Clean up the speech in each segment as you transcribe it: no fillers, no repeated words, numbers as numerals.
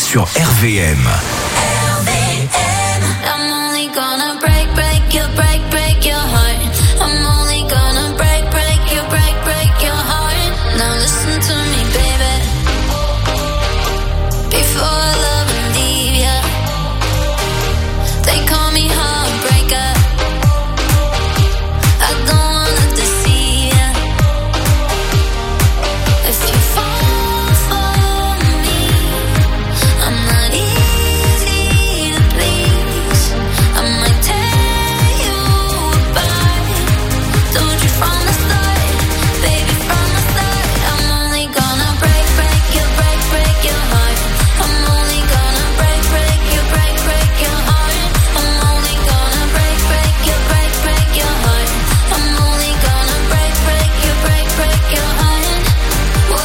sur RVM. I'm only gonna break your heart. I'm only gonna break your heart. Now listen to me, baby. Before I love and leave ya, they call me heartbreaker. I don't wanna deceive ya. If you fall for me, I'm not easy to please. I might tear you apart. Told you from the start, baby, from the start. I'm only gonna break your heart. I'm only gonna break your heart. I'm only gonna break your heart. I'm only gonna break your heart. Whoa,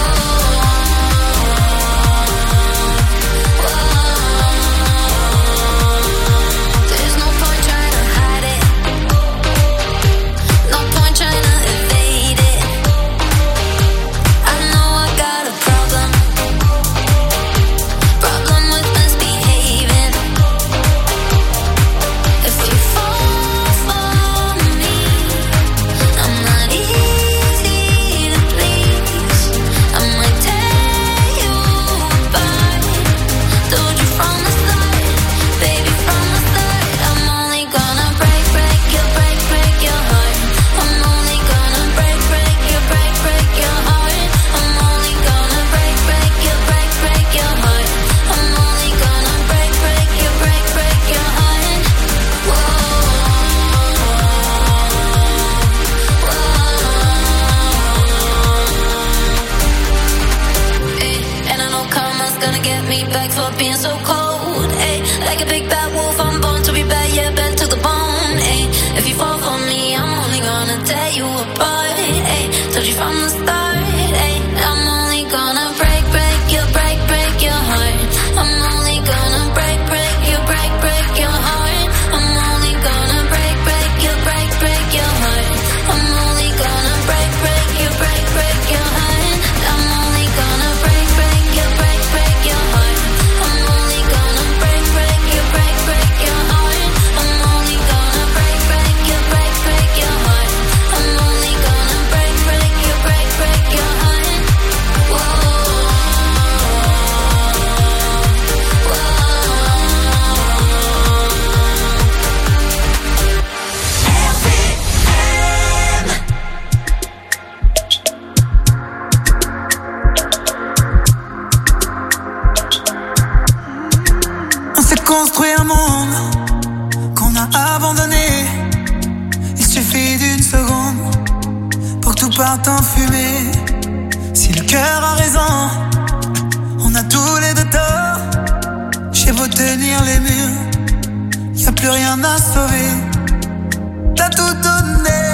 there's no point trying to hide it. No point trying to evade it. I know I got a problem with misbehaving. If you fall for me, I'm not easy to please. I might tear you apart. Told you from the start, baby, from the start. I'm only gonna break your heart. I'm only gonna break your heart. I'm only gonna break your heart. I'm only gonna break your heart. And I know karma's gonna get me back for being so cold. Like a big bad wolf, I'm born to be bad, yeah, bad to the bone. If you fall for me, I'm only gonna tear you apart. Told you from the start, I'm only gonna break your heart. I'm only gonna break your heart. I'm only gonna break your heart. I'm only gonna break your heart. I'm only gonna break your heart. I'm only gonna break your heart. I'm only gonna break your heart. I'm only gonna break your heart. On s'est construit un monde qu'on a abandonné. Il suffit d'une seconde pour que tout parte en fumée. Si le cœur a raison, on a tous les deux tort. J'ai beau tenir les murs, y a plus rien à sauver. T'as tout donné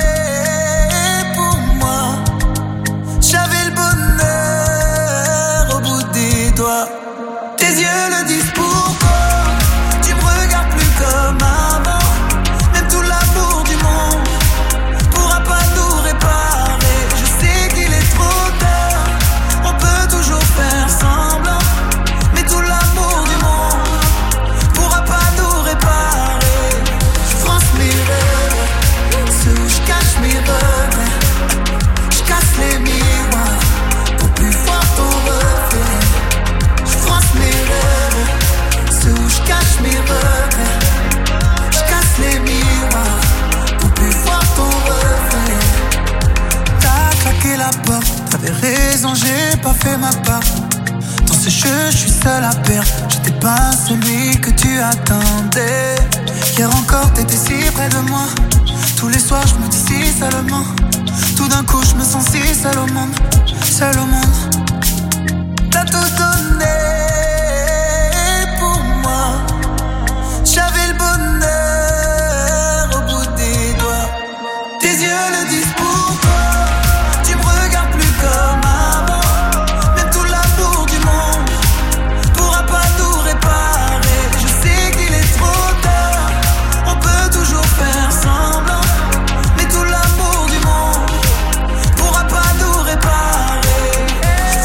pour moi. J'avais le bonheur au bout des doigts. Tes yeux le disent pourquoi. Tu me regardes plus comme avant. Même tout l'amour du monde pourra pas nous réparer. Je sais qu'il est trop tard. On peut toujours faire semblant. Mais tout l'amour du monde pourra pas nous réparer. Je France mes rêves, ceux où je cache mes regrets. Je casse les miroirs pour plus voir ton reflet. Je France mes rêves, ceux où je cache mes regrets. Je casse les miroirs pour plus voir ton reflet. T'as claqué la porte, t'avais raison, j'ai pas fait ma part. Dans ce jeu, je suis seul à perdre. J'étais pas celui que tu attendais. Hier encore, t'étais si près de moi. Tous les soirs, je me dis si seulement. Tout d'un coup, je me sens si seul au monde. Seul au monde. T'as tout donné pour moi. J'avais le bonheur au bout des doigts. Tes yeux le disent pourquoi. Tu me regardes plus comme avant. Même tout l'amour du monde pourra pas nous réparer. Je sais qu'il est trop tard. On peut toujours faire semblant. Mais tout l'amour du monde pourra pas nous réparer. Je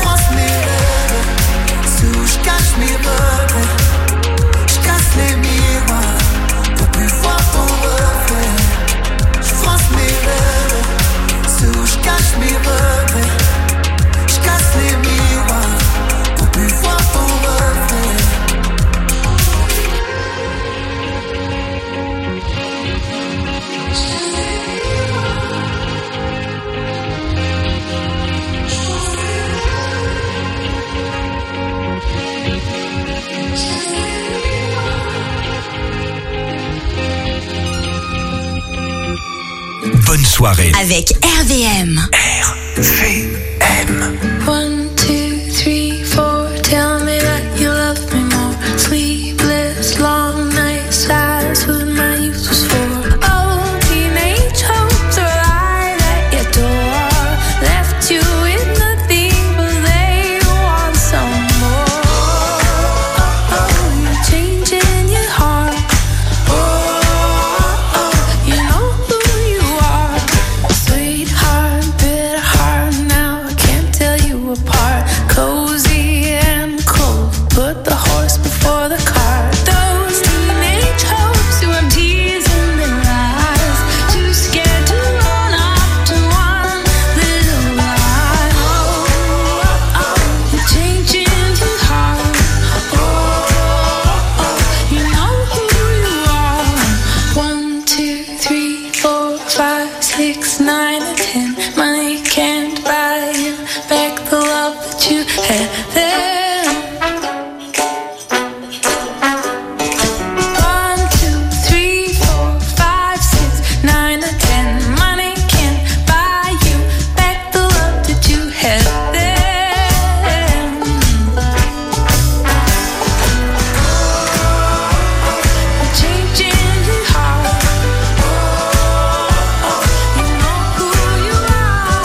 soirée. Avec RVM. RVM. 1, 2, 3, 4, tell me that you love me more. Sleepless, long nights, that's what my youth was for. Oh, teenage hopes are right at your door. Left you with nothing, but they want some more. Oh, you're changing your heart. Oh, you know who you are. Sweetheart, bitter heart, now I can't tell you apart. Cozy and cold, put the horse before the cart. Those teenage hopes who have tears in their eyes, too scared to run up to one little lie. Oh, you're changing your heart. Oh, you know who you are. 1, 2, 3, 4, 5, 6, 9, and 10. Money can't buy you back the love that you had then. 1, 2, 3, 4, 5, 6, 9, and 10. Money can't buy you back the love that you had then. Changing your heart. You know who you are.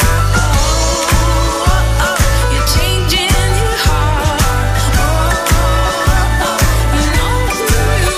You're changing your heart. You know who you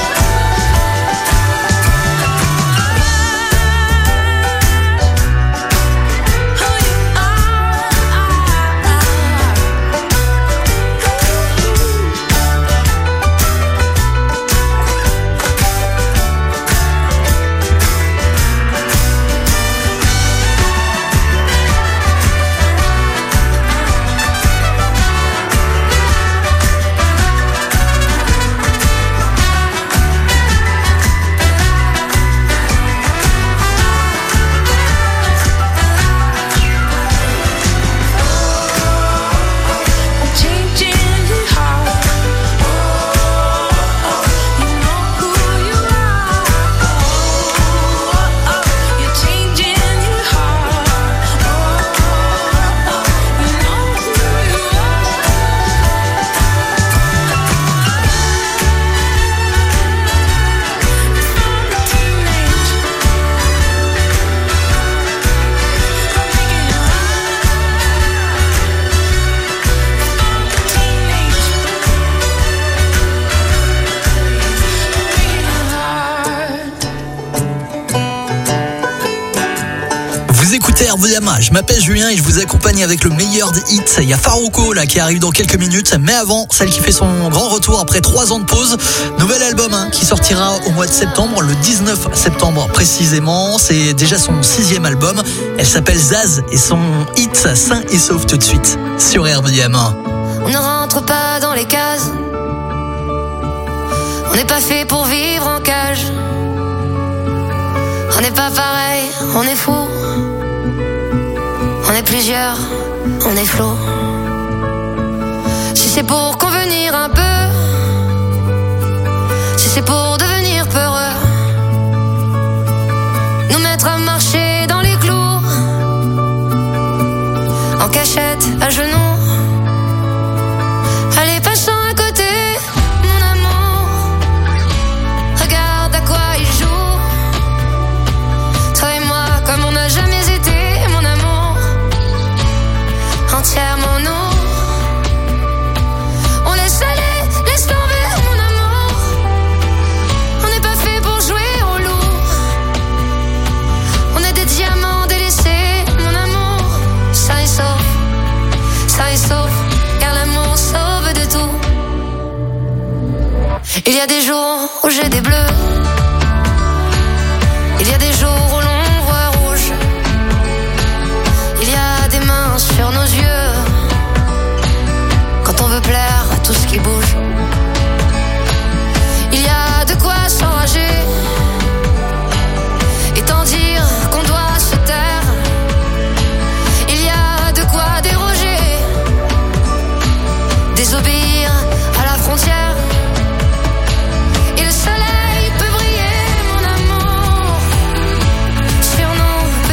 RVM, je m'appelle Julien et je vous accompagne avec le meilleur des hits. Il y a Farruko là qui arrive dans quelques minutes, mais avant, celle qui fait son grand retour après 3 ans de pause. Nouvel album qui sortira au mois de septembre, le 19 septembre précisément. C'est déjà son 6e album. Elle s'appelle Zaz et son hit Sain et Sauf tout de suite sur RVM. On ne rentre pas dans les cases. On n'est pas fait pour vivre en cage. On n'est pas pareil, on est fou. On est plusieurs, on est flou. Si c'est pour convenir un peu, si c'est pour devenir peureux, nous mettre à marcher dans les clous, en cachette, à genoux. Allez, passons à côté, mon amour. Regarde à quoi il joue. Toi et moi, comme on n'a jamais été, mon amour. Entièrement nous. On laisse aller, laisse tomber, mon amour. On n'est pas fait pour jouer au loup. On est des diamants délaissés, mon amour. Sain et sauf, car l'amour sauve de tout. Il y a des jours où j'ai des bleus. Il y a des jours où l'on voit rouge. Il y a des mains sur nos yeux quand on veut plaire à tout ce qui bouge. Il y a de quoi s'enrager et tant dire qu'on doit se taire. Il y a de quoi déroger, désobéir à la frontière. Et le soleil peut briller, mon amour, sur nos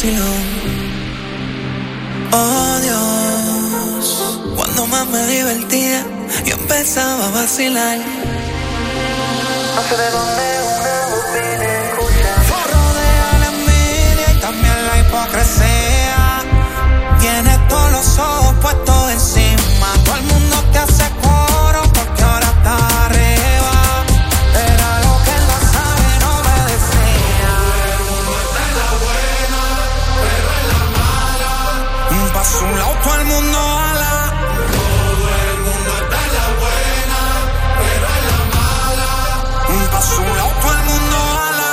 vacilón. Oh Dios, cuando más me divertía, yo empezaba a vacilar. No sé de dónde una voz viene a escuchar. Rodea la envidia y también la hipocresía. Tienes todos los ojos puestos encima. Todo el mundo te hace coro porque ahora está arriba. Era lo que él no sabe, no me decía. Todo el mundo está en la buena, pero en la mala. Paso un lado, todo el mundo ala. Todo el mundo está en la buena, pero en la mala. Paso un lado, todo el mundo ala.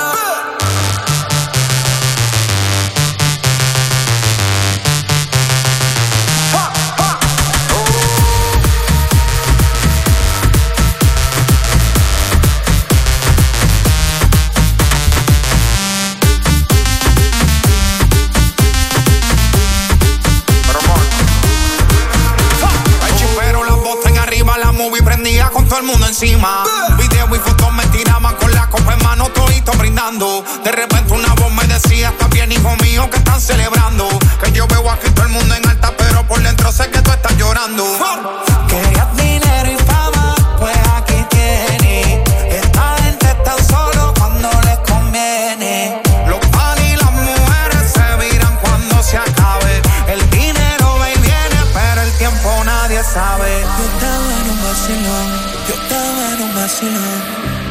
Con todo el mundo encima, video y fotos me tiraban con la copa en mano, todito brindando. De repente una voz me decía: está bien, hijo mío, que están celebrando. Que yo veo aquí todo el mundo en alta, pero por dentro sé que tú estás llorando. Querías dinero y fama, pues aquí tienes. Esta gente está solo cuando les conviene. Los pan y las mujeres se viran cuando se acabe. El dinero va y viene, pero el tiempo nadie sabe. Yo estaba en un vacilón.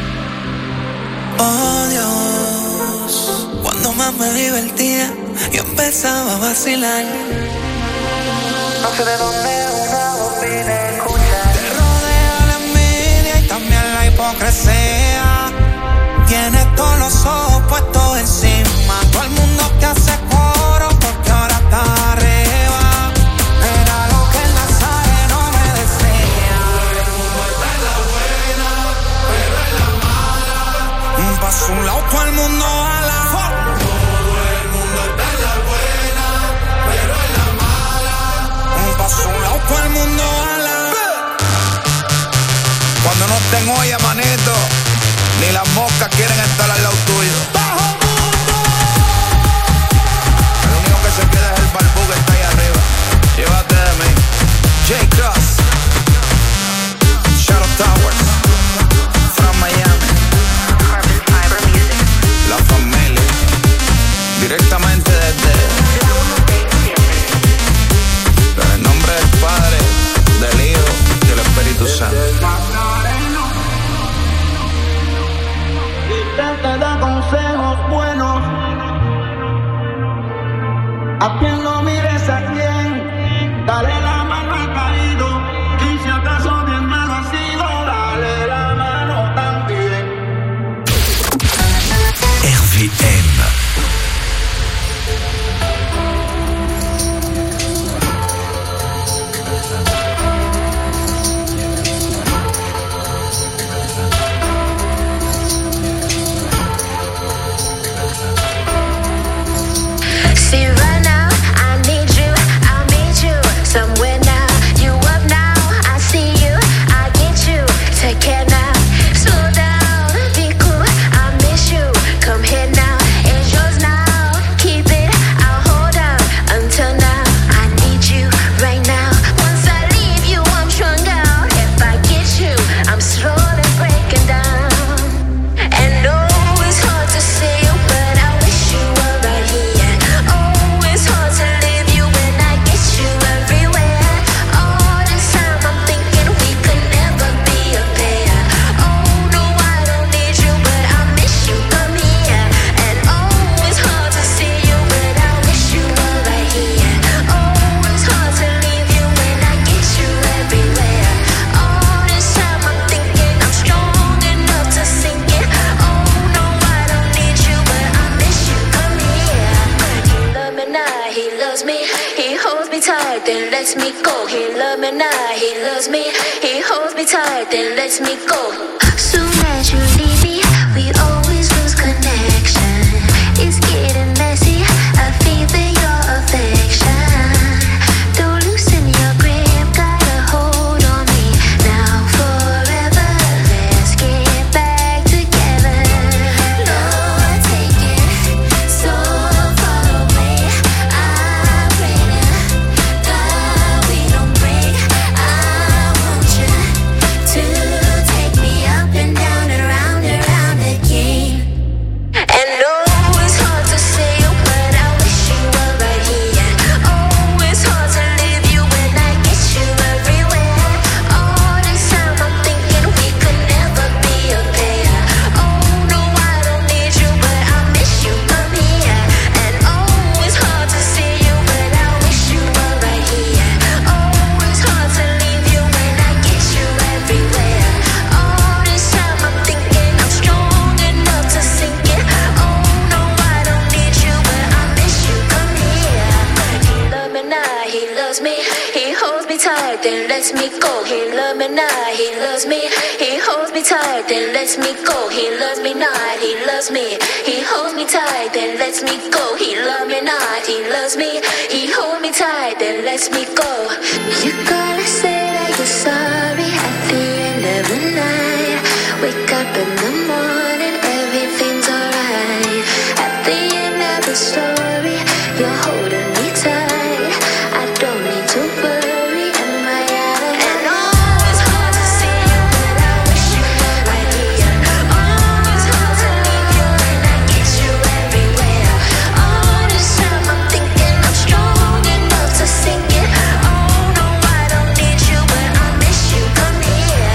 Oh Dios, cuando más me divertía, yo empezaba a vacilar. No sé de dónde una voz viene a escuchar. Te rodea la envidia y también la hipocresía. Tienes todos los ojos puestos encima. Todo el mundo te hace coro porque ahora está arriba. Era lo que él no sabe, no me decía. Todo el mundo está en la buena, pero en la mala. Paso un lado, todo el mundo ala. Todo el mundo está en la buena, pero en la mala. Paso un lado, todo el mundo ala. Cuando no tengo olla, manito, ni las moscas quieren estar al lado tuyo. ¡Bajo mundo! El único que se queda es el barbú que está ahí arriba. Llévate de mí. J-Cross, Shadow Towers, from Miami. Carbon Fiber Music. La familia, directamente desde en el nombre del Padre, del Hijo y del Espíritu Santo. Te da consejos buenos. A quien lo mires, a quien dale la mano al caído. Y si acaso bien malo ha sido, dale la mano también. RVM. See right now, I need you, I'll meet you somewhere now. You up now, I see you, I get you. Take care now, slow down, be cool, I miss you. Come here now, it's yours now. Keep it, I'll hold on until now. I need you right now. Once I leave you, I'm strung out. If I get you, I'm slowly breaking down. And oh, it's hard to say you, but I wish you were right here. Oh, it's hard to leave you when I get you everywhere. All this time I'm thinking we could never be a pair. Oh, no, I don't need you, but I miss you, come here. And oh, it's hard to see you, but I wish you were right here. Oh, it's hard to leave you when I get you everywhere. All this time I'm thinking I'm strong enough to sink it. Oh, no, I don't need you, but I miss you, come here. He love me now, he loves me. He holds me tight, then lets me go. He love me now, he loves me. He holds me tight, then lets me go. Soon as you leave me, we always lose connection. It's getting messy, I feel your affection. Don't loosen your grip, got a hold on me. Now forever, let's get back together. Lord, take it so far away. loves me. He holds me tight, then lets me go. He loves me not, he loves me. He holds me tight, then lets me go. He loves me not, he loves me. He holds me tight, then lets me go. He loves me not, he loves me. He holds me tight, then lets me go. You gotta say that you're sorry at the end of the night. Wake up in the morning, everything's alright. At the end of the story, you're holding me tight. I don't need to worry, am I out of and always hard to see you, but I wish you were right here. Always hard to leave you, and I get you everywhere. All this time I'm thinking I'm strong enough to sing it. Oh no, I don't need you, but I miss you. Come here.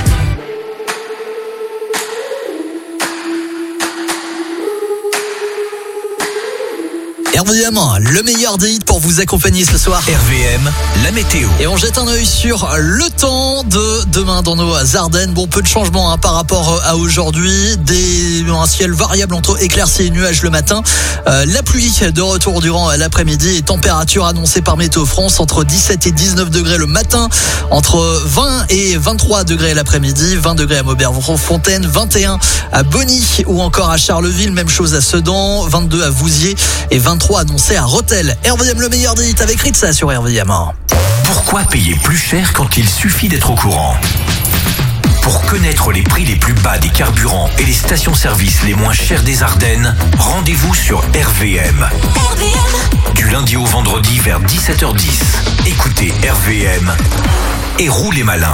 RVM, le meilleur des hits pour vous accompagner ce soir. RVM, la météo. Et on jette un œil sur le temps de demain dans nos Ardennes. Bon, peu de changements par rapport à aujourd'hui. Un ciel variable entre éclaircies et nuages le matin. La pluie de retour durant l'après-midi et température annoncée par Météo France entre 17 et 19 degrés le matin, entre 20 et 23 degrés l'après-midi, 20 degrés à Maubert-Fontaine, 21 à Bonny ou encore à Charleville, même chose à Sedan, 22 à Vouziers et 23 annoncé à Rethel. RVM, le meilleur des hits avec Ritza sur RVM. Pourquoi payer plus cher quand il suffit d'être au courant ? Pour connaître les prix les plus bas des carburants et les stations-service les moins chères des Ardennes, rendez-vous sur RVM. Du lundi au vendredi vers 17h10. Écoutez RVM et roulez malin.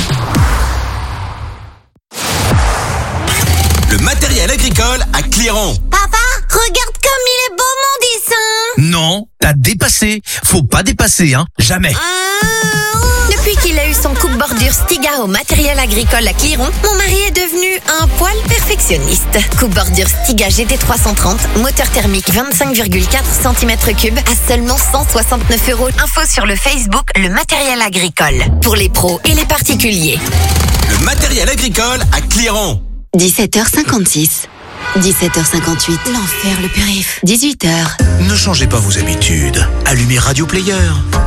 Le matériel agricole à Clairon. Papa, regarde comme il est beau mon dessin. Non, t'as dépassé. Faut pas dépasser, hein. Jamais. Depuis qu'il a eu son coupe-bordure Stiga au matériel agricole à Clairon, mon mari est devenu un poil perfectionniste. Coupe-bordure Stiga GT330, moteur thermique 25,4 cm3 à seulement 169 €. Info sur le Facebook Le Matériel Agricole. Pour les pros et les particuliers. Le matériel agricole à Clairon. 17h56. 17h58, l'enfer le périph'. 18h. Ne changez pas vos habitudes. Allumez Radio Player.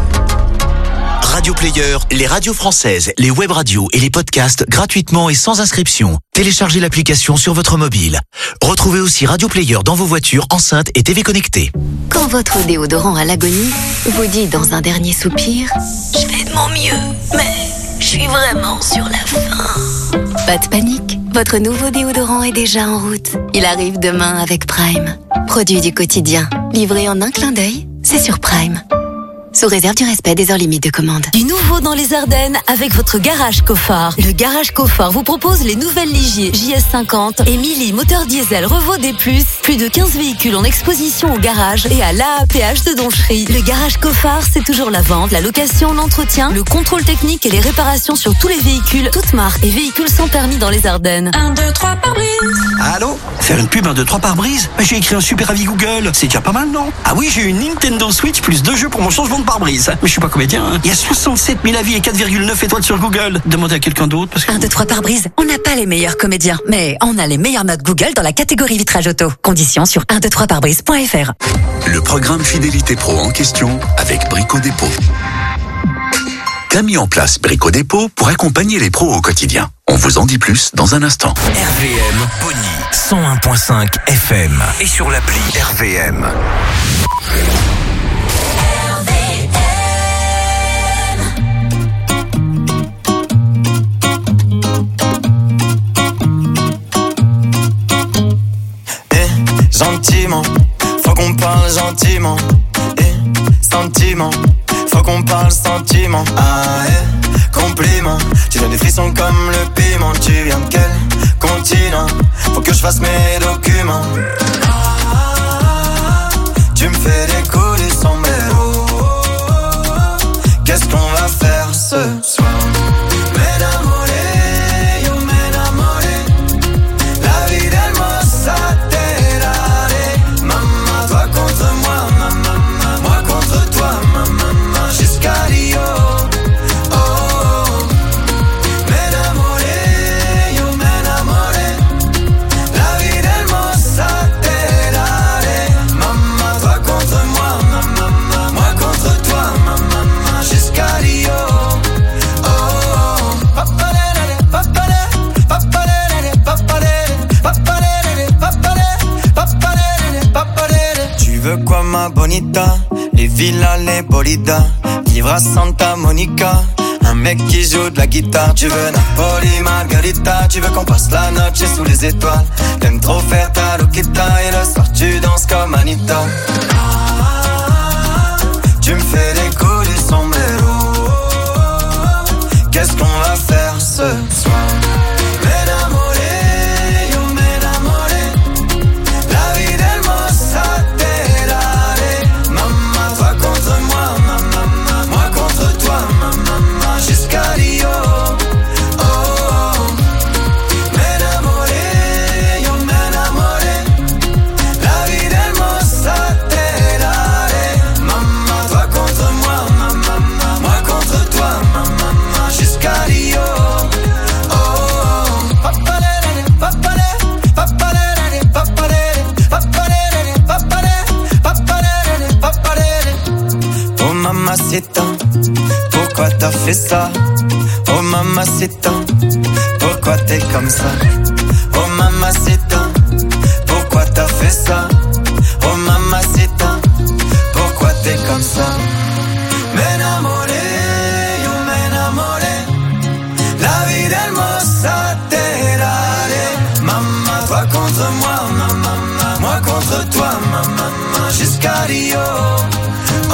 Radio Player, les radios françaises, les web radios et les podcasts gratuitement et sans inscription. Téléchargez l'application sur votre mobile. Retrouvez aussi Radio Player dans vos voitures, enceintes et TV connectées. Quand votre déodorant à l'agonie vous dit dans un dernier soupir « Je fais de mon mieux, mais je suis vraiment sur la fin ». Pas de panique, votre nouveau déodorant est déjà en route. Il arrive demain avec Prime. Produit du quotidien, livré en un clin d'œil, c'est sur Prime. Sous réserve du respect des heures limites de commande. Du nouveau dans les Ardennes avec votre garage Cofard. Le garage Cofard vous propose les nouvelles Ligier JS50 et Mili moteur diesel Revo D+. Plus de 15 véhicules en exposition au garage et à l'AAPH de Donchery. Le garage Cofard, c'est toujours la vente, la location, l'entretien, le contrôle technique et les réparations sur tous les véhicules, toutes marques et véhicules sans permis dans les Ardennes. 1, 2, 3 par brise. Allô ? Faire une pub 1, 2, 3 par brise ? J'ai écrit un super avis Google. C'est déjà pas mal, non ? Ah oui, j'ai une Nintendo Switch plus 2 jeux pour mon changement de pare-brise. Mais je suis pas comédien, hein. Il y a 67 000 avis et 4,9 étoiles sur Google. Demandez à quelqu'un d'autre parce que... 1, 2, 3 par brise. On n'a pas les meilleurs comédiens, mais on a les meilleures notes Google dans la catégorie vitrage auto. Conditions sur 123parbrise.fr. Le programme Fidélité Pro en question avec Brico Dépôt. Qu'a mis en place Brico Dépôt pour accompagner les pros au quotidien. On vous en dit plus dans un instant. RVM Bonny 101.5 FM et sur l'appli RVM. Gentiment, faut qu'on parle gentiment. Sentiment, faut qu'on parle sentiment. Ah, compliment, tu donnes des frissons comme le piment. Tu viens de quel continent? Faut que je fasse mes documents. Tu me fais décoller sans mélo. Qu'est-ce qu'on va faire ce soir? La vida hermosa te Manita, les villas, les bolidas, vivre à Santa Monica. Un mec qui joue de la guitare. Tu veux Napoli, Margarita. Tu veux qu'on passe la noche sous les étoiles. T'aimes trop faire ta loquita. Et le soir tu danses comme Anita. Tu me fais des coups du sombrero. Qu'est-ce qu'on va faire ce soir? Mamacita, pourquoi t'as fait ça? Oh mamacita, pourquoi t'es comme ça? Oh mamacita, pourquoi t'as fait ça? Oh mamacita, pourquoi t'es comme ça? M'enamoré, yo m'enamoré. La vida hermosa te daré. Maman, toi contre moi, maman, moi contre toi, maman, jusqu'à Rio. Oh.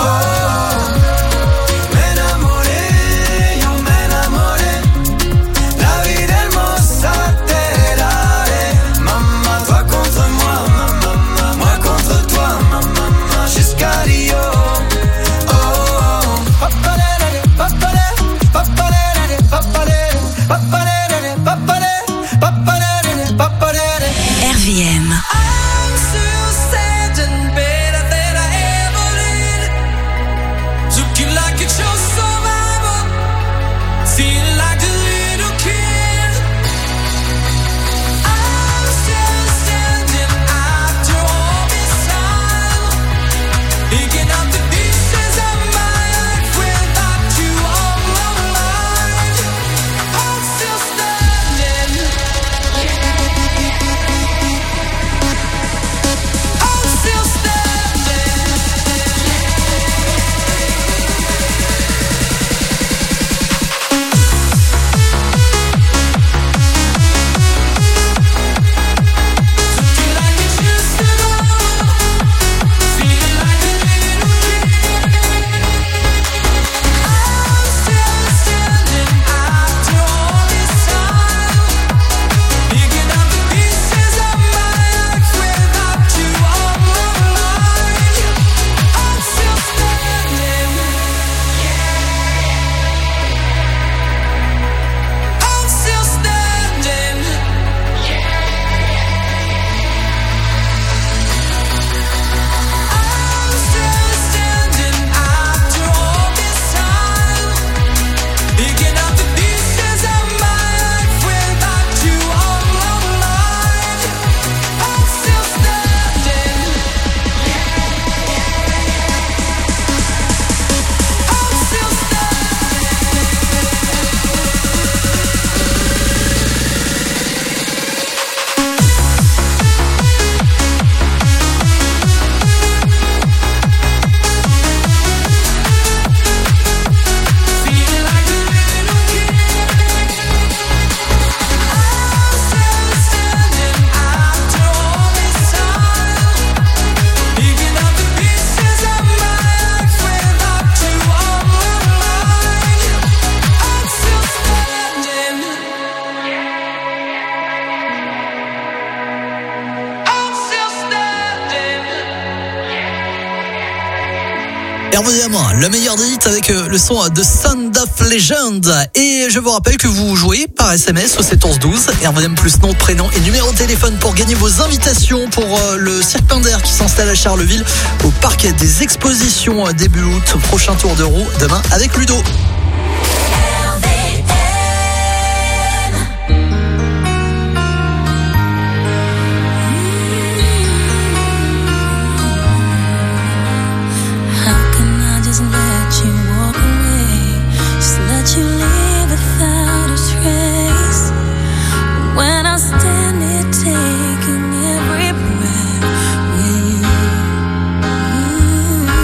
RVM. Le meilleur des hits avec le son de Sound of Legend. Et je vous rappelle que vous jouez par SMS au 711-12. RVM plus nom, prénom et numéro de téléphone pour gagner vos invitations pour le Cirque Pinder qui s'installe à Charleville au parc des expositions début août. Prochain tour de roue demain avec Ludo. Taking every breath with you.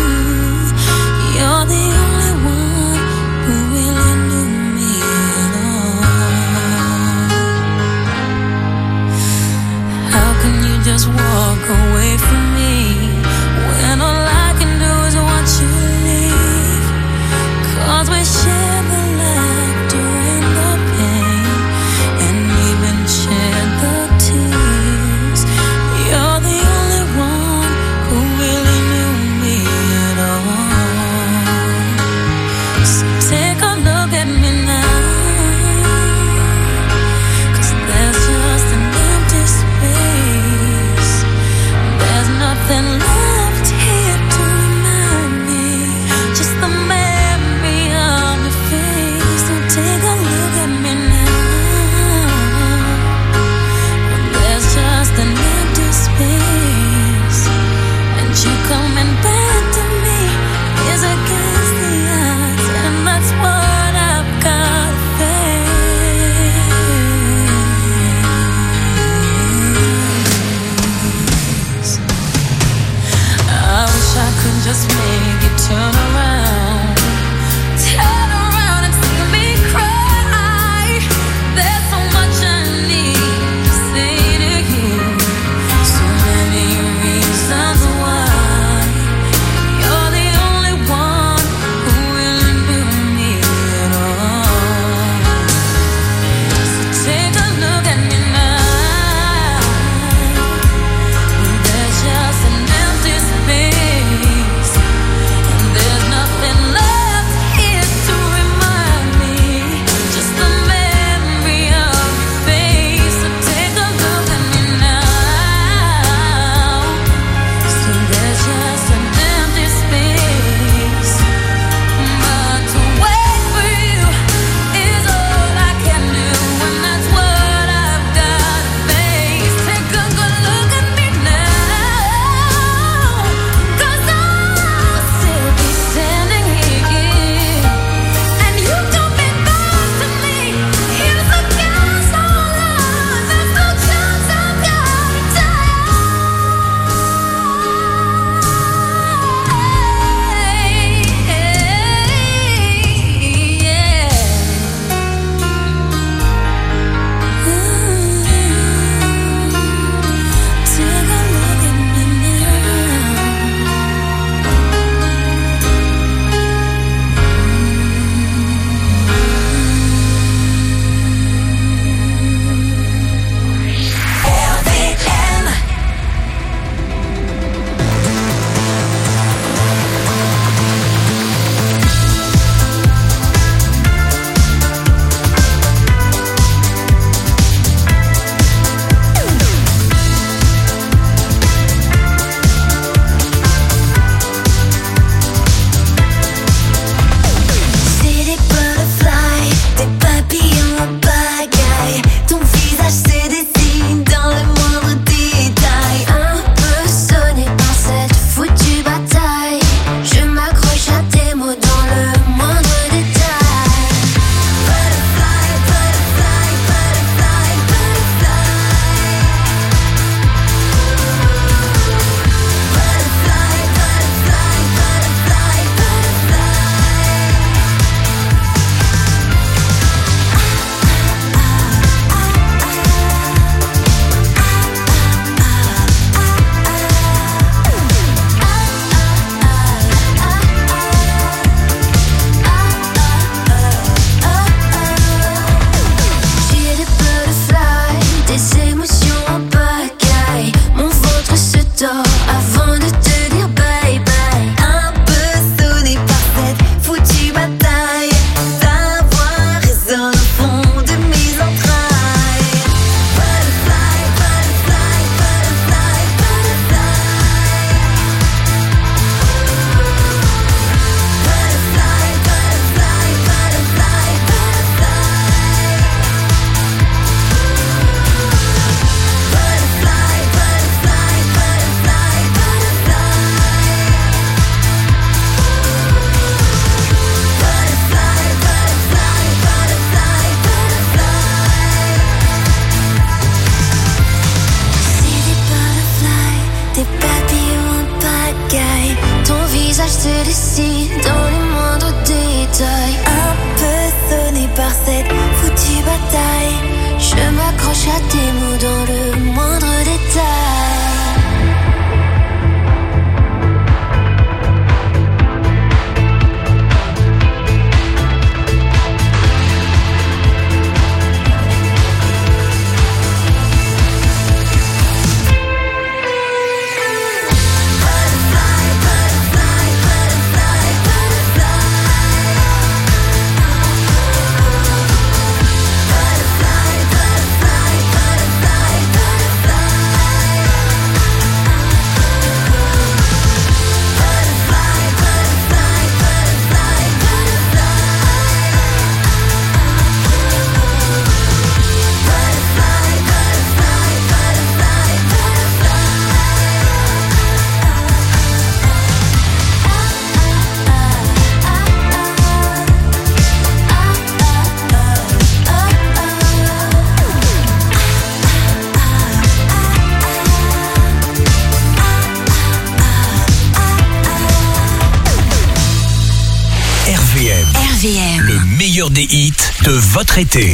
RVM. RVM. Le meilleur des hits de votre été.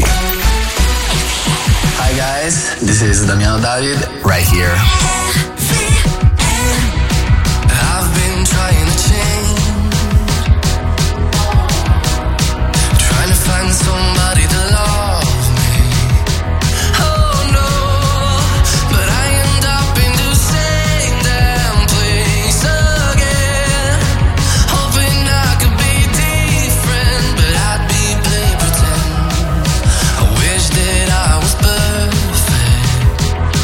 Hi guys, this is Damian David right here. I've been trying to change, trying to find somebody to love me. Oh no, but I end up in the same damn place again, hoping I could be different, but I'd be play pretend. I wish that I was perfect,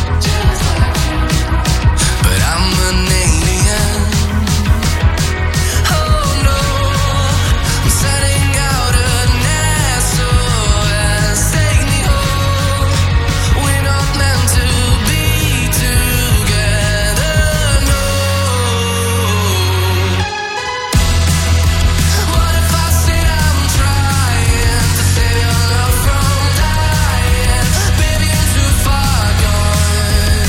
but I'm an alien. Oh no, I'm setting out an SOS. Take me home. We're not meant to be together, no. What if I said I'm trying to save your love from dying? Baby, I'm too far gone.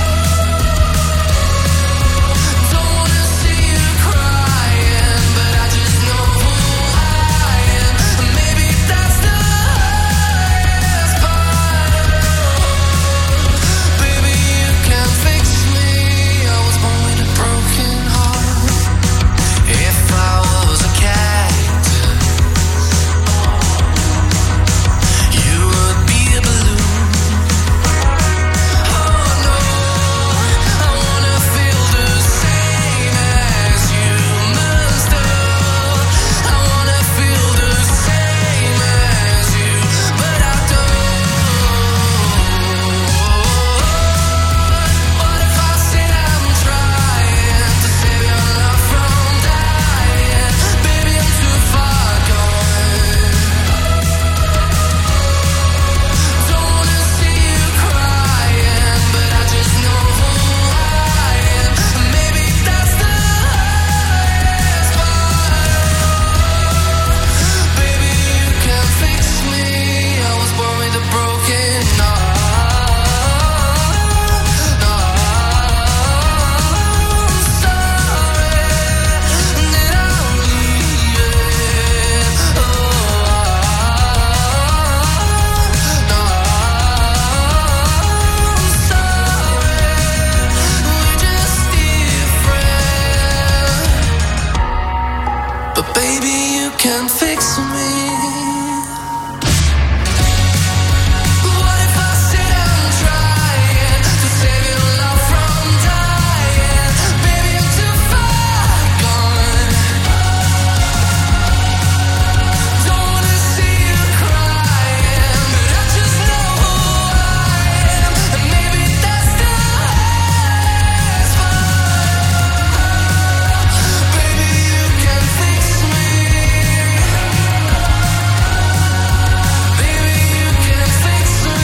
Don't wanna see you crying, but I just know who I am. Maybe that's the hardest part. Baby, you can fix me. I was born with a broken heart. If I was a cactus, you would be a balloon. Oh no, I wanna feel the same as you must have. I wanna feel the same as you, but I don't. What if I said I'm trying to save your love from dying? Baby, I'm too far gone. Don't wanna see you crying, but I just know who I am. Maybe that's the hardest part. Baby, you can fix me. I was born with a broken heart. I'm sorry that I'm leaving. I'm sorry, we're just different. But baby, you can fix me. What if I said I'm trying to save your love from dying? Baby, I'm too far gone. Don't wanna see you crying, but I just know who I am. And maybe that's the hardest part. Baby, you can fix me. Baby, you can fix me.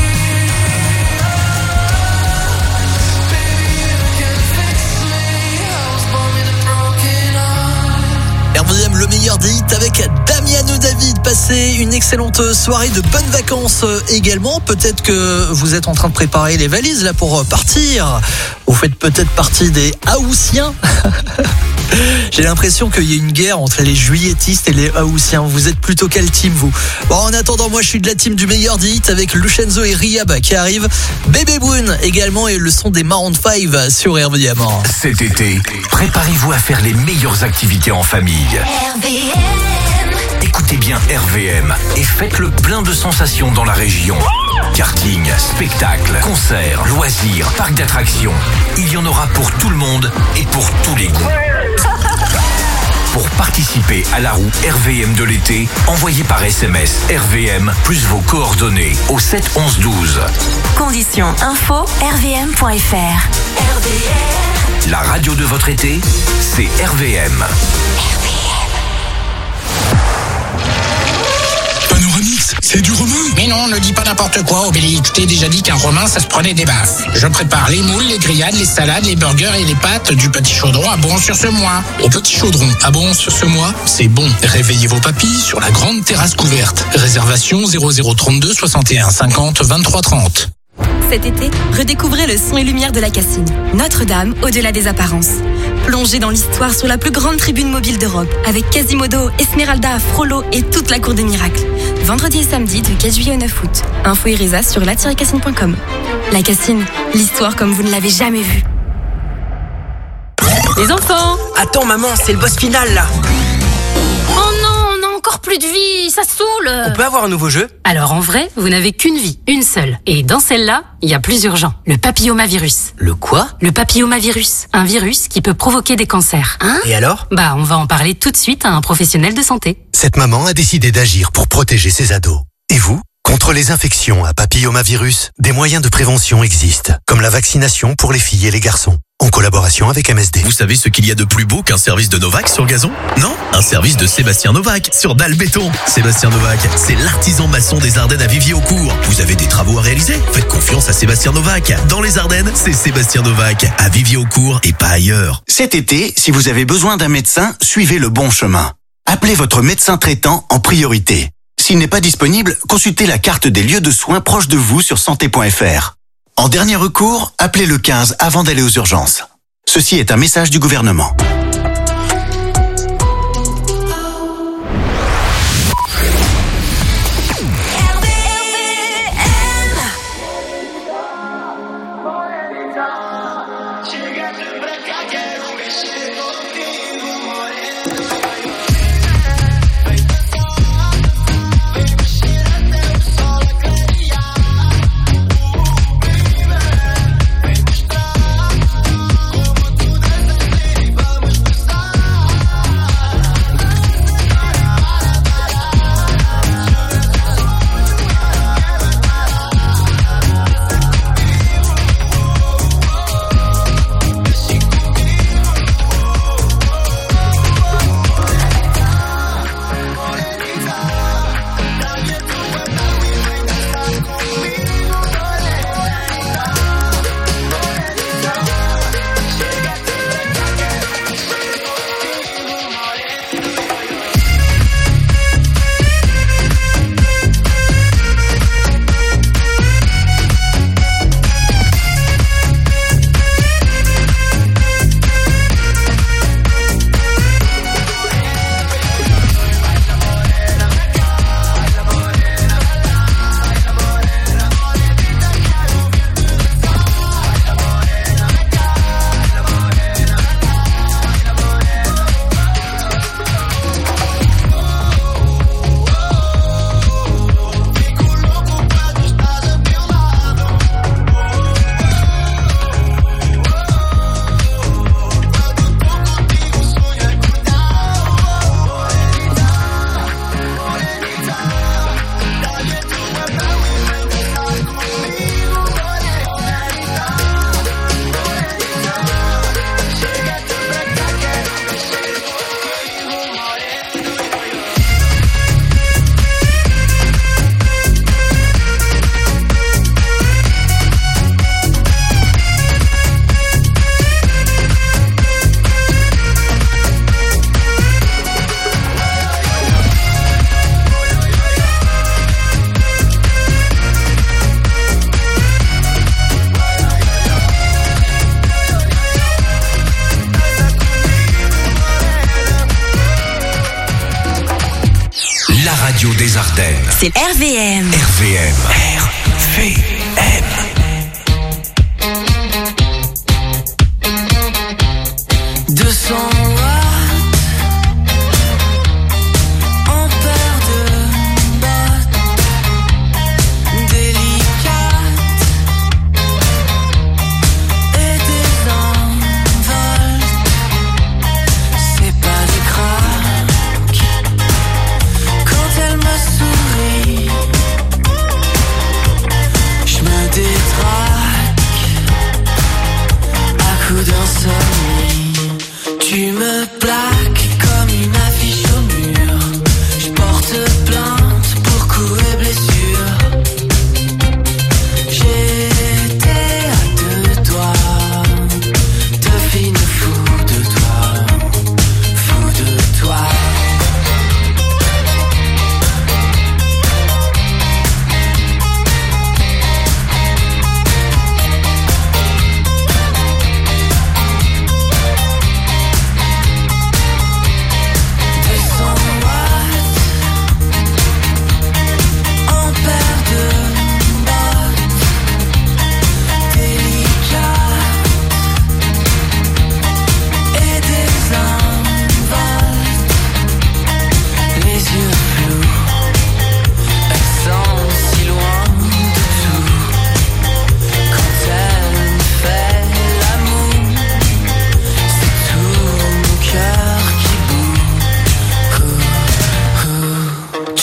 Baby, you can fix me. I was born with a broken heart. RVM, le meilleur des hits avec Damiano David. Passez une excellente soirée, de bonnes vacances également. Peut-être que vous êtes en train de préparer les valises là pour partir. Vous faites peut-être partie des Haussiens. J'ai l'impression qu'il y a une guerre entre les juilletistes et les Haussiens. Vous êtes plutôt quelle team, vous? Bon, en attendant, moi je suis de la team du meilleur des hits avec Lucenzo et Rihab qui arrivent. Bébé Boone également et le son des Maroon 5 sur RVM. Cet été, préparez-vous à faire les meilleures activités en famille. Écoutez bien RVM et faites le plein de sensations dans la région. Karting, spectacles, concerts, loisirs, parcs d'attractions. Il y en aura pour tout le monde et pour tous les goûts. Pour participer à la roue RVM de l'été, envoyez par SMS RVM plus vos coordonnées au 7 11 12. Conditions info rvm.fr. La radio de votre été, c'est RVM. Panoramix, c'est du romain. Mais non, ne dis pas n'importe quoi, Obélix. Je t'ai déjà dit qu'un romain, ça se prenait des baffes. Je prépare les moules, les grillades, les salades, les burgers et les pâtes du Petit Chaudron à Bon-sur-Semois. Au Petit Chaudron, à Bon-sur-Semois, c'est bon. Réveillez vos papilles sur la grande terrasse couverte. Réservation 0032 61 50 23 30. Cet été, redécouvrez le son et lumière de la Cassine. Notre-Dame, au-delà des apparences. Plongez dans l'histoire sur la plus grande tribune mobile d'Europe, avec Quasimodo, Esmeralda, Frollo et toute la cour des miracles. Vendredi et samedi du 4 juillet au 9 août. Info Irisa sur la-cassine.com. La Cassine, l'histoire comme vous ne l'avez jamais vue. Les enfants! Attends maman, c'est le boss final là. Oh non, on a encore plus de vie, ça saoule! On peut avoir un nouveau jeu? Alors en vrai, vous n'avez qu'une vie, une seule. Et dans celle-là, il y a plus urgent. Le papillomavirus. Le quoi? Le papillomavirus. Un virus qui peut provoquer des cancers. Hein? Et alors? Bah, on va en parler tout de suite à un professionnel de santé. Cette maman a décidé d'agir pour protéger ses ados. Et vous? Contre les infections à papillomavirus, des moyens de prévention existent, comme la vaccination pour les filles et les garçons, en collaboration avec MSD. Vous savez ce qu'il y a de plus beau qu'un service de Novak sur gazon? Non? Un service de Sébastien Novak sur dalle béton. Sébastien Novak, c'est l'artisan maçon des Ardennes à Viviers-au-Court. Vous avez des travaux à réaliser? Faites confiance à Sébastien Novak. Dans les Ardennes, c'est Sébastien Novak, à Viviers-au-Court et pas ailleurs. Cet été, si vous avez besoin d'un médecin, suivez le bon chemin. Appelez votre médecin traitant en priorité. S'il n'est pas disponible, consultez la carte des lieux de soins proches de vous sur santé.fr. En dernier recours, appelez le 15 avant d'aller aux urgences. Ceci est un message du gouvernement. Radio des Ardennes. C'est RVM. RVM. RVM. 200 watts en paire de bottes délicates et des envols. C'est pas des craques quand elle me sourit. Je me détrake.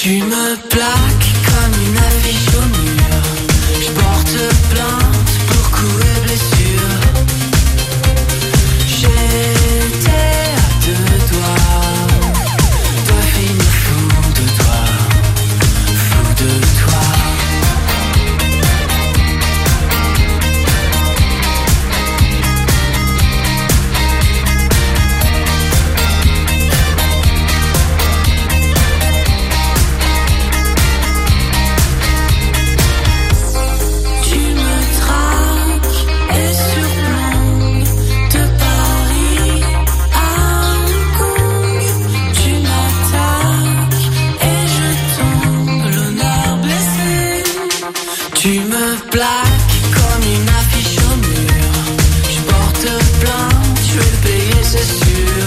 Tu me plaques comme une affiche au mur. Je porte plainte pour coups et blessures. J'étais à deux doigts de finir fou de toi, fou de toi. Tu me plaques comme une affiche au mur. Je porte plainte, je vais le payer, c'est sûr.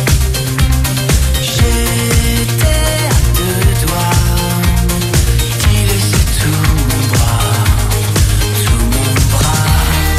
J'étais à deux doigts d'y laisser tout mon bras, tout mon bras.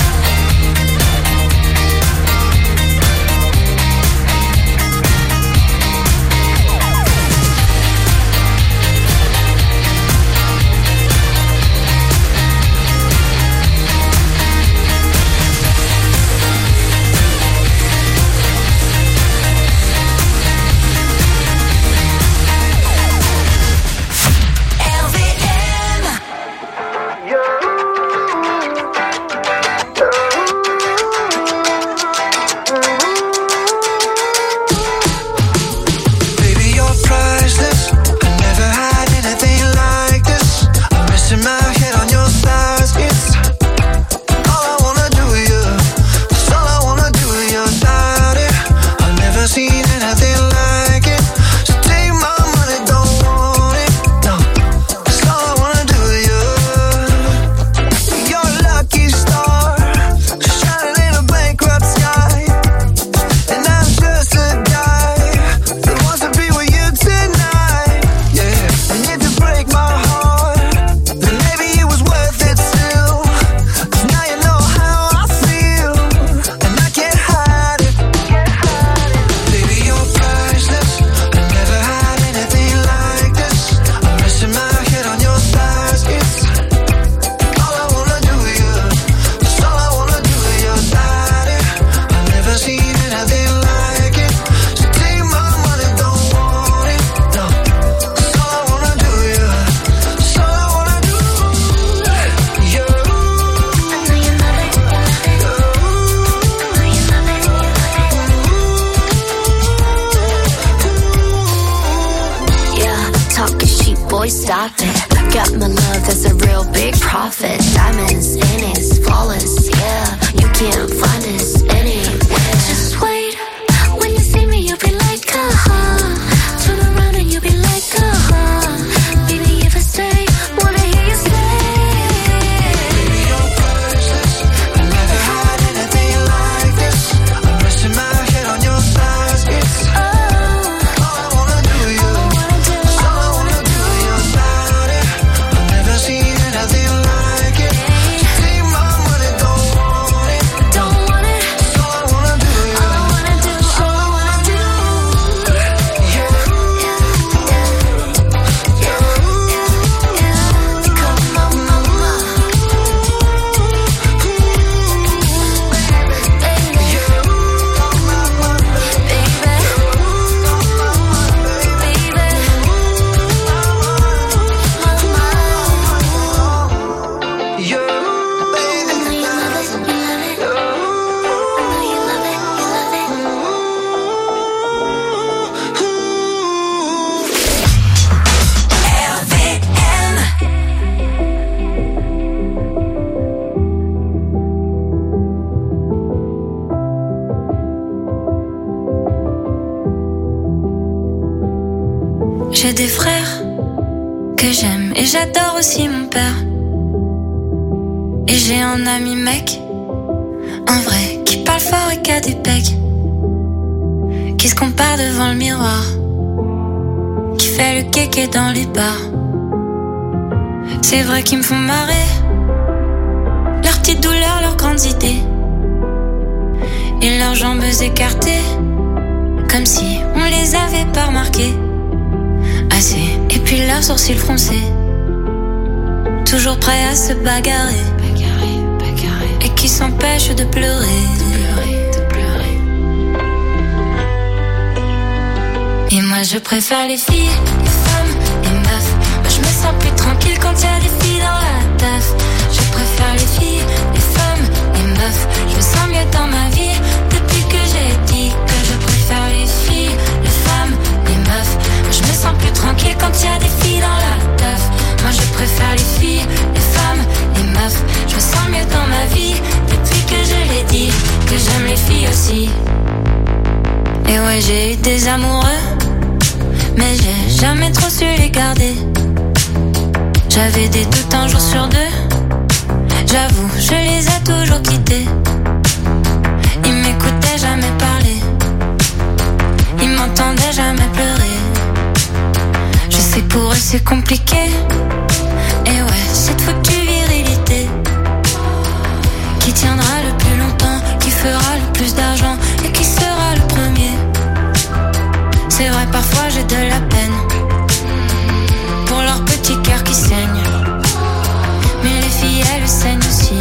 J'ai des frères que j'aime et j'adore aussi mon père. Et j'ai un ami mec, un vrai, qui parle fort et qui a des pecs, qui se compare devant le miroir, qui fait le kéké dans les bars. C'est vrai qu'ils me font marrer, leurs petites douleurs, leurs grandes idées, et leurs jambes écartées, comme si on les avait pas remarquées assez. Et puis là, sourire, sourcils froncés, toujours prêt à se bagarrer, et qui s'empêche de pleurer. Et moi je préfère les filles, les femmes, les meufs. Moi je me sens plus tranquille quand y a des filles dans la teuf. Je préfère les filles, les femmes, les meufs. Je me sens mieux dans ma vie depuis que j'ai dit que je préfère les filles, les femmes, les meufs. Moi je me sens plus tranquille quand y a des filles dans la teuf. Moi je préfère les filles, les femmes, les meufs. Je me sens mieux dans ma vie depuis que je l'ai dit que j'aime les filles aussi. Et ouais, j'ai eu des amoureux, mais j'ai jamais trop su les garder. J'avais des doutes un jour sur deux, j'avoue, je les ai toujours quittés. Ils m'écoutaient jamais parler, ils m'entendaient jamais pleurer. Je sais que pour eux c'est compliqué, et ouais, cette foutue virilité qui tiendra le plus longtemps, qui fera le plus d'argent et qui sera le premier. C'est vrai, parfois j'ai de la peine pour leur petit cœur qui saigne, mais les filles elles saignent aussi.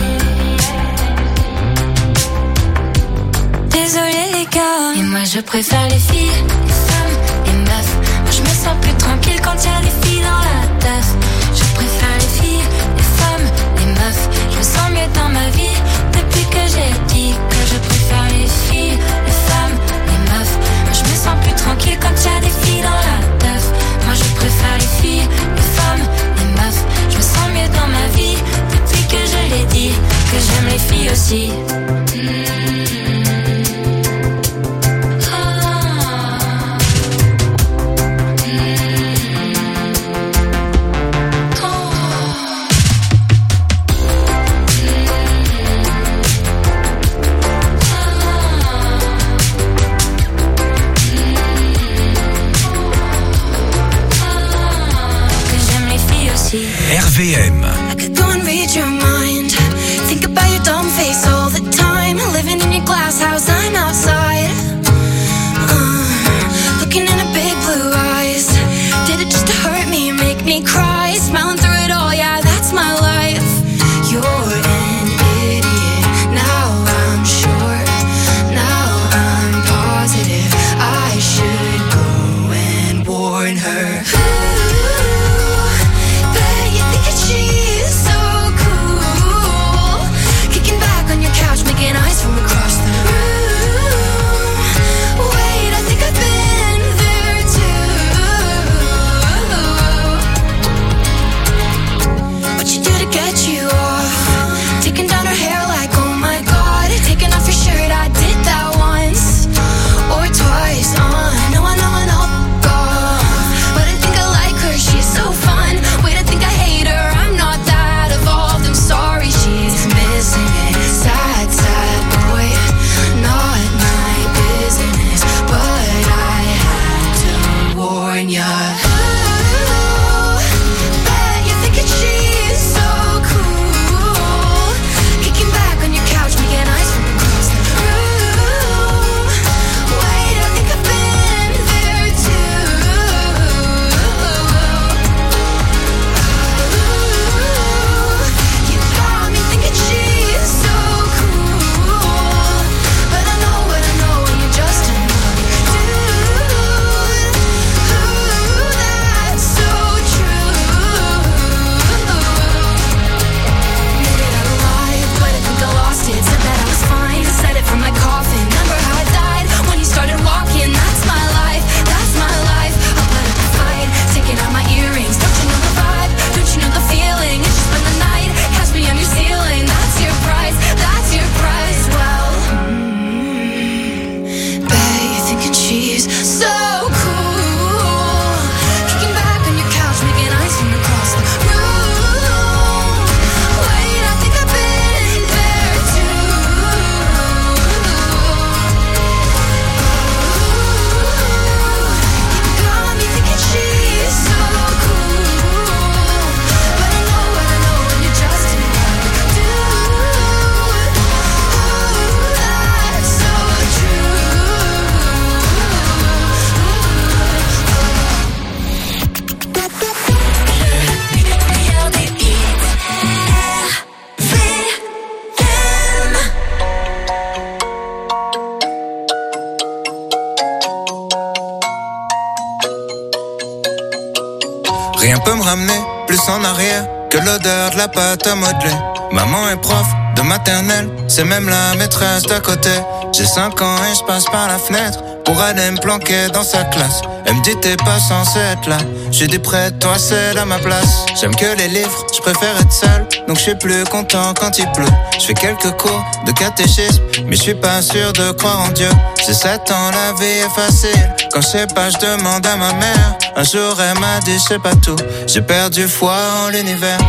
Désolée les gars, et moi je préfère les filles, les femmes, les meufs. Moi je me sens plus tranquille quand y a des filles dans la teuf. Je préfère les filles, les femmes, les meufs. Je me sens mieux dans ma vie depuis que j'ai dit que je préfère les filles, les femmes, les meufs. Moi je me sens plus tranquille quand y a des filles dans la teuf. Moi je préfère les filles, les femmes, les meufs. Je me sens mieux dans ma vie depuis que je l'ai dit que j'aime les filles aussi. RVM. I could go and read your mind. Think about your dumb face all the time. Living in your glass house, I'm outside. Looking in her big blue eyes. Did it just to hurt me, make me cry? Smiling through it all, yeah, that's my life. You're an idiot, now I'm sure. Now I'm positive I should go and warn her. She's so cool. Rien peut me ramener plus en arrière que l'odeur de la pâte à modeler. Maman est prof de maternelle, c'est même la maîtresse d'à côté. J'ai 5 ans et je passe par la fenêtre pour aller me planquer dans sa classe. Elle me dit t'es pas censé être là. J'ai dit près de toi c'est à ma place. J'aime que les livres, je préfère être seul, donc je suis plus content quand il pleut. Je fais quelques cours de catéchisme, mais je suis pas sûr de croire en Dieu. J'ai 7 ans, la vie est facile. Quand je sais pas, je demande à ma mère. Un jour elle m'a dit je sais pas tout. J'ai perdu foi en l'univers.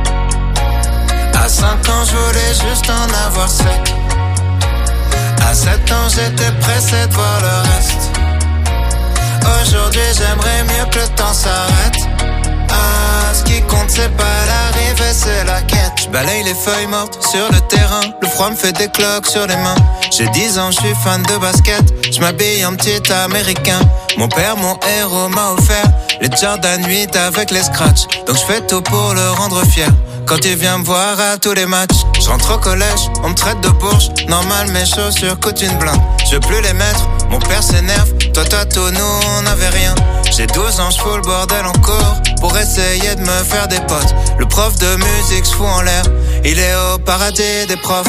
À 5 ans je voulais juste en avoir 7. À 7 ans j'étais pressé de voir le reste. Aujourd'hui j'aimerais mieux que le temps s'arrête. Ah, ce qui compte c'est pas l'arrivée, c'est la quête. Je balaye les feuilles mortes sur le terrain. Le froid me fait des cloques sur les mains. J'ai 10 ans, je suis fan de basket. Je m'habille en petit américain. Mon père, mon héros, m'a offert les Jordan 8 avec les scratchs. Donc je fais tout pour le rendre fier. Quand il vient me voir à tous les matchs, je rentre au collège, on me traite de bourge. Normal, mes chaussures coûtent une blinde. Je veux plus les mettre, mon père s'énerve. Toi, tout, nous, on n'avait rien. J'ai 12 ans, je fous le bordel en cours pour essayer de me faire des potes. Le prof de musique se fout en l'air, il est au paradis des profs.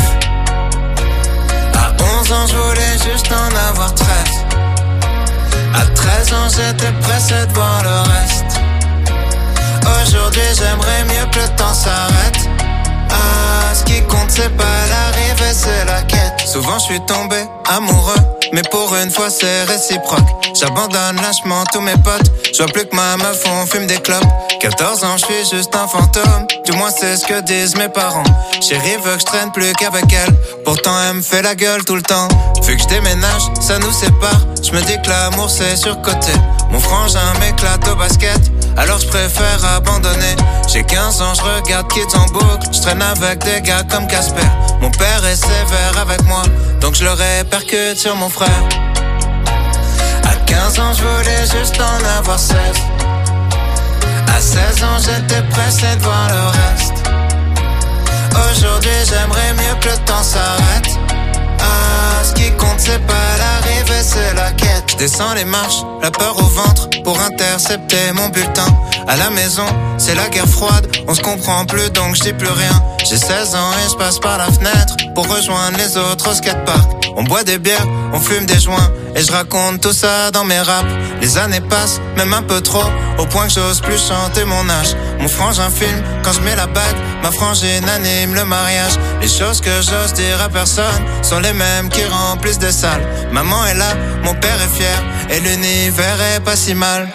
À 11 ans, je voulais juste en avoir 13. À 13 ans, j'étais pressé de voir le reste. Aujourd'hui, j'aimerais mieux que le temps s'arrête. Ah, ce qui compte, c'est pas l'arrivée, c'est la quête. Souvent, je suis tombé amoureux, mais pour une fois, c'est réciproque. J'abandonne lâchement tous mes potes. Je vois plus que ma meuf, on fume des clopes. 14 ans, je suis juste un fantôme. Du moins, c'est ce que disent mes parents. Chérie veut que je traîne plus qu'avec elle. Pourtant, elle me fait la gueule tout le temps. Vu que je déménage, ça nous sépare. Je me dis que l'amour, c'est surcoté. Mon frangin m'éclate au basket, alors je préfère abandonner. J'ai 15 ans, je regarde Kids en boucle. Je traîne avec des gars comme Casper. Mon père est sévère avec moi, donc je le répercute sur mon frère. À 15 ans, je voulais juste en avoir 16. À 16 ans, j'étais pressé de voir le reste. Aujourd'hui, j'aimerais mieux que le temps s'arrête. Ah, ce qui compte, c'est pas l'arrivée, c'est la quête. Je descends les marches, la peur au ventre, pour intercepter mon bulletin. À la maison, c'est la guerre froide, on se comprend plus donc je dis plus rien. J'ai 16 ans et je passe par la fenêtre pour rejoindre les autres au skatepark. On boit des bières, on fume des joints, et je raconte tout ça dans mes raps. Les années passent, même un peu trop, au point que j'ose plus chanter mon âge. Mon frangin filme quand je mets la bague, ma frangine anime le mariage. Les choses que j'ose dire à personne sont les mêmes qui remplissent des salles. Maman est là, mon père est fier, et l'univers est pas si mal.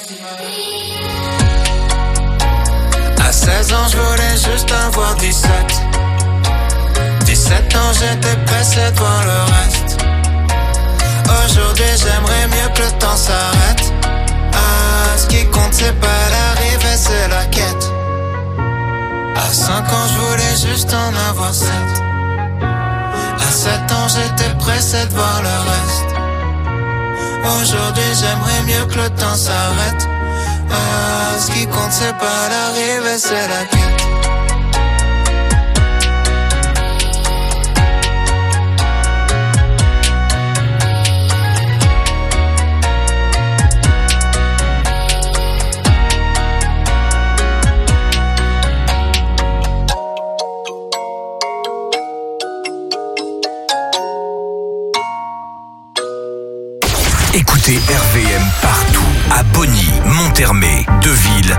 À 16 ans, je voulais juste avoir 17. 17 ans, j'étais pressé de voir le reste. Aujourd'hui, j'aimerais mieux que le temps s'arrête. Ah, ce qui compte, c'est pas l'arrivée, c'est la quête. À 5 ans, je voulais juste en avoir 7. À 7 ans, j'étais pressé de voir le reste. Aujourd'hui, j'aimerais mieux que le temps s'arrête. Ah, ce qui compte, c'est pas l'arrivée, c'est la quête. Écoutez RVM partout, à Bonny, Monthermé, Deville,